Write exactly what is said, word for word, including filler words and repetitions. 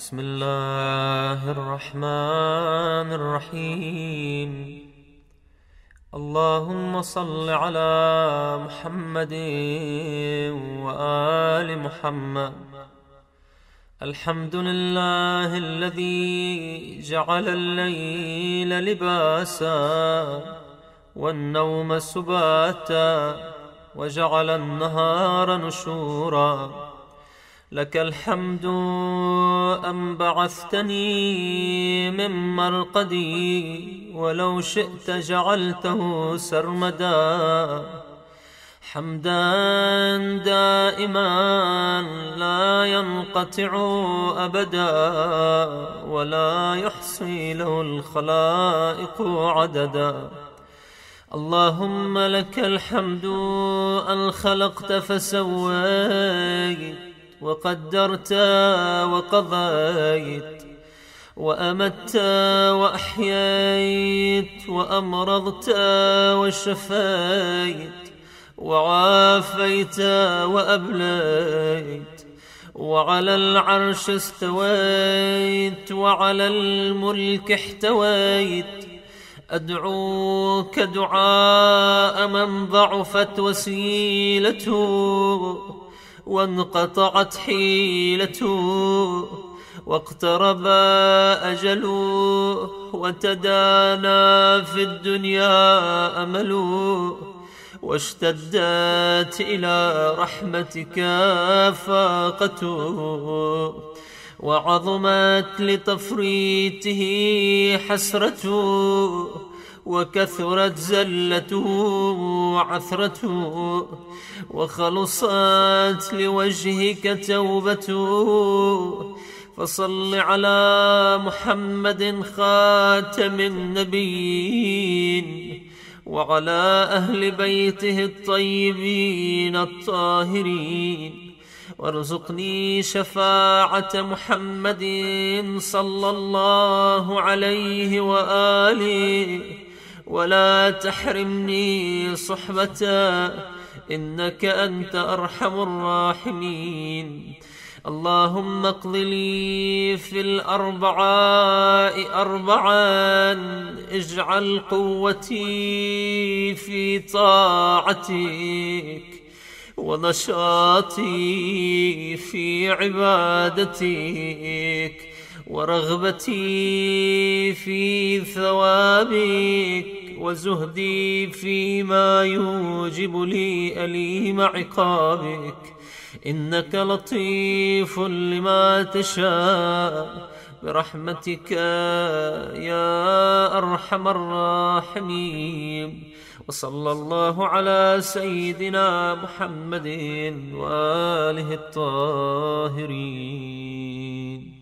بسم الله الرحمن الرحيم. اللهم صل على محمد وآل محمد. الحمد لله الذي جعل الليل لباسا والنوم سباتا وجعل النهار نشورا. لك الحمد أن بعثتني من مرقدي ولو شئت جعلته سرمدا. حمدا دائما لا ينقطع أبدا ولا يحصي له الخلائق عددا. اللهم لك الحمد أن خلقت فسويت وقدرت وقضيت وأمت وأحييت وأمرضت وشفيت وعافيت وأبليت. وعلى العرش استويت وعلى الملك احتويت. أدعوك دعاء من ضعفت وسيلته وانقطعت حيلته واقترب أجله وتدانى في الدنيا أمله واشتدت إلى رحمتك فاقته وعظمت لتفريطه حسرته وكثرت زلته وعثرته وخلصت لوجهك توبته. فصل على محمد خاتم النبيين وعلى أهل بيته الطيبين الطاهرين. وارزقني شفاعة محمد صلى الله عليه وآله ولا تحرمني صحبته إنك أنت أرحم الراحمين. اللهم اقض لي في الأربعاء أربعا. اجعل قوتي في طاعتك ونشاطي في عبادتك ورغبتي في ثوابك وزهدي فيما يوجب لي أليم عقابك. إنك لطيف لما تشاء برحمتك يا أرحم الراحمين. وصلى الله على سيدنا محمد وآله الطاهرين.